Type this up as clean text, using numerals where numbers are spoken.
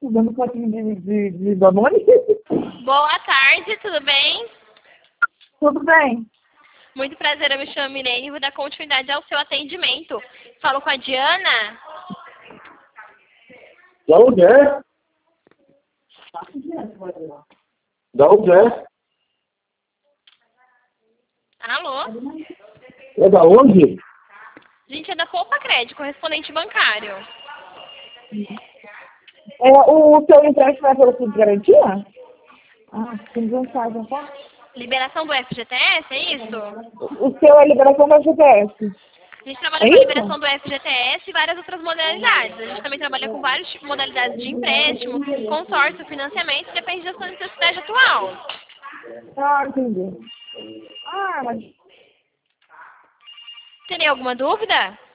dando potinho de Danone. Boa tarde, tudo bem? Tudo bem. Muito prazer, eu me chamo Mirene e vou dar continuidade ao seu atendimento. Falo com a Diana? Da onde é? Da onde é? Alô? É da onde? Gente, é da Poupa Crédito, correspondente bancário. O seu empréstimo é pelo fundo de garantia? Ah, tem mensagem, tá? Liberação do FGTS, é isso? O seu é liberação da GPS. A gente trabalha É com a isso? liberação do FGTS e várias outras modalidades. A gente também trabalha com vários tipos de modalidades de empréstimo, consórcio, financiamento, depende da sua necessidade atual. Ah, entendi. Ah, mas Teria alguma dúvida?